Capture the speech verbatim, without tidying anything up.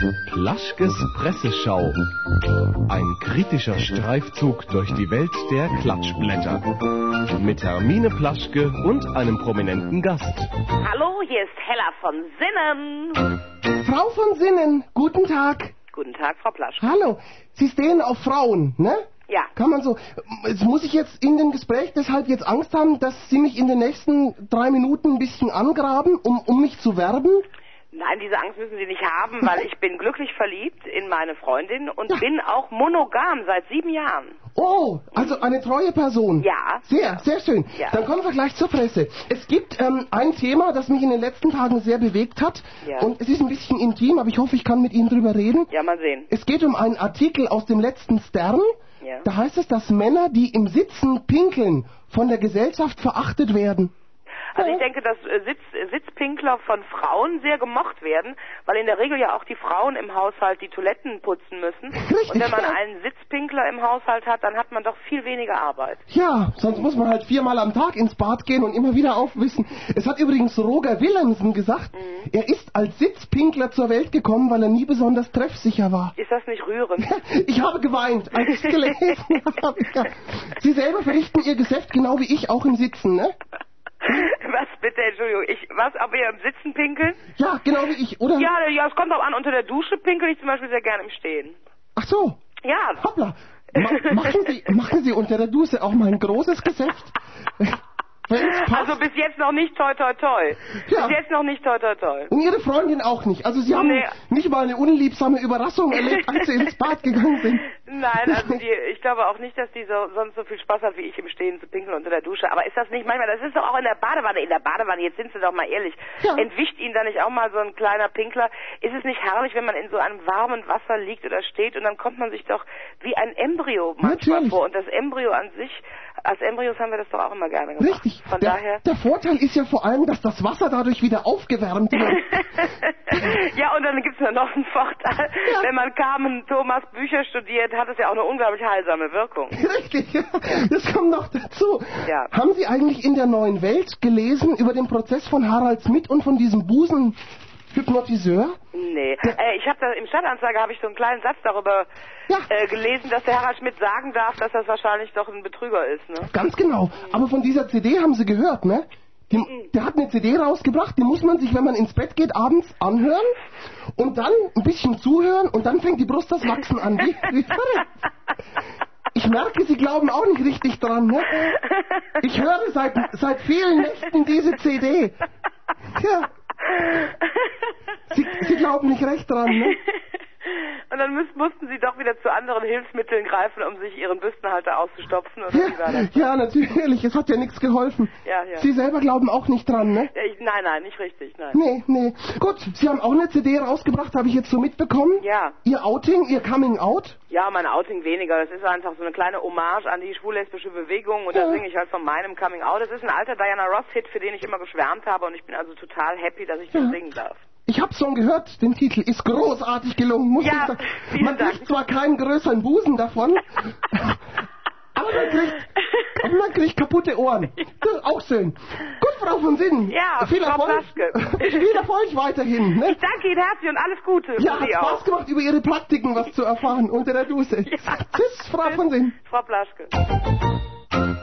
Plaschkes Presseschau. Ein kritischer Streifzug durch die Welt der Klatschblätter. Mit Hermine Plaschke und einem prominenten Gast. Hallo, hier ist Hella von Sinnen. Frau von Sinnen, guten Tag. Guten Tag, Frau Plaschke. Hallo, Sie stehen auf Frauen, ne? Ja. Kann man so. Jetzt muss ich jetzt in dem Gespräch deshalb jetzt Angst haben, dass Sie mich in den nächsten drei Minuten ein bisschen angraben, um, um mich zu werben? Nein, diese Angst müssen Sie nicht haben, weil ich bin glücklich verliebt in meine Freundin und Ja. bin auch monogam seit sieben Jahren. Oh, also eine treue Person. Ja. Sehr, sehr schön. Ja. Dann kommen wir gleich zur Presse. Es gibt ähm, ein Thema, das mich in den letzten Tagen sehr bewegt hat. Ja. Und es ist ein bisschen intim, aber ich hoffe, ich kann mit Ihnen drüber reden. Ja, mal sehen. Es geht um einen Artikel aus dem letzten Stern. Ja. Da heißt es, dass Männer, die im Sitzen pinkeln, von der Gesellschaft verachtet werden. Also ich denke, dass äh, Sitz, äh, Sitzpinkler von Frauen sehr gemocht werden, weil in der Regel ja auch die Frauen im Haushalt die Toiletten putzen müssen. Richtig, Und wenn man ja. einen Sitzpinkler im Haushalt hat, dann hat man doch viel weniger Arbeit. Ja, sonst muss man halt viermal am Tag ins Bad gehen und immer wieder aufwissen. Es hat übrigens Roger Willemsen gesagt, Mhm. er ist als Sitzpinkler zur Welt gekommen, weil er nie besonders treffsicher war. Ist das nicht rührend? Ich habe geweint, als ich es gelesen habe. Ja. Sie selber verrichten Ihr Geschäft genau wie ich, auch im Sitzen, ne? Was bitte, Entschuldigung, ich, was, ob ihr im Sitzen pinkeln? Ja, genau wie ich, oder? Ja, ja, es kommt auch an, unter der Dusche pinkel ich zum Beispiel sehr gerne im Stehen. Ach so, Ja. hoppla. Ma machen, Sie, machen Sie unter der Dusche auch mal ein großes Geschäft? Wenn's passt. Also bis jetzt noch nicht toi toi toi. Ja. Bis jetzt noch nicht toi toi toi. Und Ihre Freundin auch nicht. Also Sie haben Nee. nicht mal eine unliebsame Überraschung erlebt, als Sie ins Bad gegangen sind. Nein, also die, ich glaube auch nicht, dass die so, sonst so viel Spaß hat wie ich im Stehen zu pinkeln unter der Dusche. Aber ist das nicht manchmal, das ist doch auch in der Badewanne, in der Badewanne, jetzt sind Sie doch mal ehrlich. Ja. Entwischt Ihnen da nicht auch mal so ein kleiner Pinkler? Ist es nicht herrlich, wenn man in so einem warmen Wasser liegt oder steht und dann kommt man sich doch wie ein Embryo manchmal Natürlich. vor. Und das Embryo an sich, als Embryos haben wir das doch auch immer gerne gemacht. Richtig. Von der, daher... der Vorteil ist ja vor allem, dass das Wasser dadurch wieder aufgewärmt wird. Ja, und dann gibt's ja noch einen Vorteil. Ja. Wenn man Carmen Thomas Bücher studiert, hat es ja auch eine unglaublich heilsame Wirkung. Richtig, ja. Das kommt noch dazu. Ja. Haben Sie eigentlich in der Neuen Welt gelesen über den Prozess von Harald Smith und von diesem Busenhypnotiseur? Nee. Äh, ich habe da im Stadtanzeiger habe ich so einen kleinen Satz darüber Ja. äh, gelesen, dass der Harald Schmidt sagen darf, dass das wahrscheinlich doch ein Betrüger ist, ne? Ganz genau. Aber von dieser C D haben Sie gehört, ne? Die, der hat eine C D rausgebracht, die muss man sich, wenn man ins Bett geht, abends anhören und dann ein bisschen zuhören und dann fängt die Brust das Wachsen an. Wie, wie verrückt. Ich merke, Sie glauben auch nicht richtig dran, ne? Ich höre seit, seit vielen Nächten diese C D. Ja. Sie, Sie glauben nicht recht dran, ne? Und dann müß, mussten sie doch wieder zu anderen Hilfsmitteln greifen, um sich ihren Büstenhalter auszustopfen, oder wie war Ja, das? ja, natürlich, es hat ja nichts geholfen. Ja, ja. Sie selber glauben auch nicht dran, ne? Ja, ich, nein, nein, nicht richtig, nein. Nee, nee. Gut, Sie haben auch eine C D rausgebracht, habe ich jetzt so mitbekommen. Ja. Ihr Outing, Ihr Coming Out. Ja, mein Outing weniger. Das ist einfach so eine kleine Hommage an die schwul-lesbische Bewegung und Ja. da singe ich halt von meinem Coming Out. Das ist ein alter Diana Ross-Hit, für den ich immer geschwärmt habe und ich bin also total happy, dass ich den Ja. singen darf. Ich habe schon gehört, den Titel ist großartig gelungen, muss Ja, ich sagen. vielen Man Dank. kriegt zwar keinen größeren Busen davon, aber man kriegt, aber man kriegt kaputte Ohren. Das ist auch schön. Gut, Frau von Sinn. Ja, viel Frau Erfolg. Plaschke. Viel Erfolg weiterhin. Ne? Ich danke Ihnen herzlich und alles Gute Ja, für hat Sie Spaß auch. gemacht, über Ihre Praktiken was zu erfahren unter der Dusche. Ja. Tschüss, Frau von Sinn. Frau Plaschke.